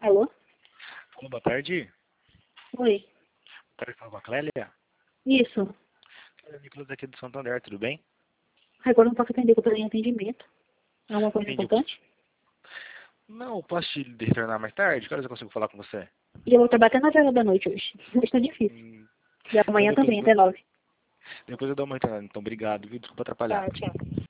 Alô? Alô, boa tarde. Oi. Boa tarde, fala com a Clélia. Isso. É o Nicolas aqui do Santander, tudo bem? Agora eu não posso atender, que eu tô em atendimento. É uma coisa Entendi. importante? Não, posso te retornar mais tarde? Que horas eu consigo falar com você? E eu vou trabalhar até 9 horas da noite hoje. Hoje tá difícil. Hum, E então amanhã também, até 9. depois eu dou uma retornada. Então, obrigado, viu? Desculpa atrapalhar. Tá, tchau.